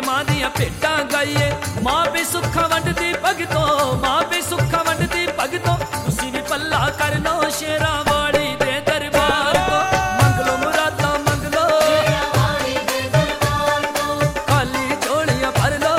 मां दियां भेटां गाइए। मां भी सुखा वंडदी भगतों, मां भी सुखा वंडदी भगतों, तुसी भी पल्ला कर लो शेरां वाली दे दरबार तो। मंग लो मुरादां मंग लो, खाली झोलियां भर लो।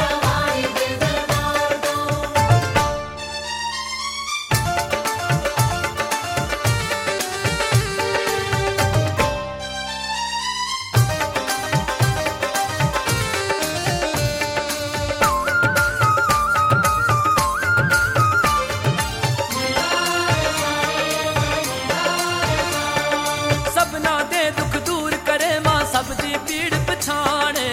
सबना दे दुख दूर करे मां, सबदी पीड़ पछाणे।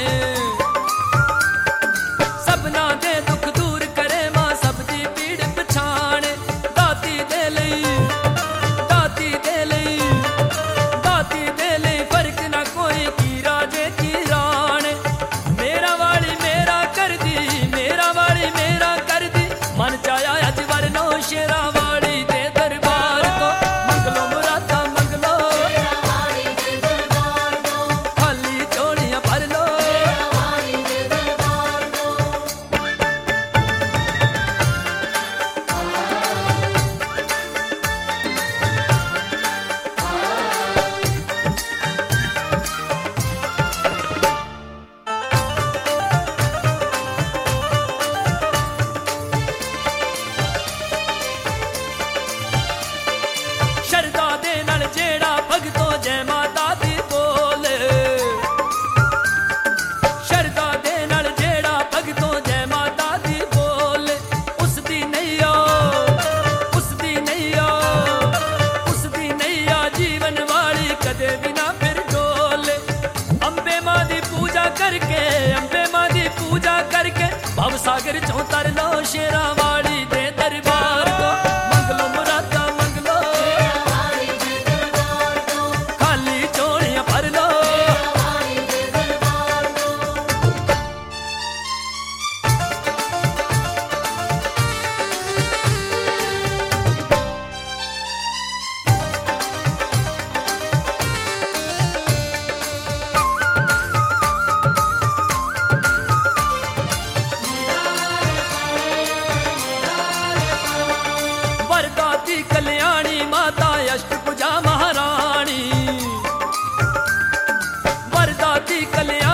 सबना दे दुख दूर करे मां, सबदी पीड़ पछाणे। दाती दे लई, दाती दे लई, दाती दे लई फर्क ना कोई की राजे की राणे। मेरा वाली मेरा कर दी, मेरा वाली मेरा कर दी, मन चाया अज वरनो शेरा वाली दे दरबार तो। मंग लो मुरादां मंग लो, खाली झोलियां भर लो। शरदा दे नाल जेड़ा भगतों जय माता दी बोले। शरदा दे नाल जेड़ा भगतों जय माता दी बोले। उसदी नैया, उसदी नैया, उसदी नैया जीवन वाली कदे भी ना फिर डोले। अंबे मां दी पूजा करके, अंबे मां दी पूजा करके, भव सागर चों तर लो शेरा वाली दे दरबार तो। मंग लो मुरादां मंग लो, खाली झोलियां भर लो। वरदाती कल्याणी माता अष्टभुजा महारानी, वरदाती कल्याणी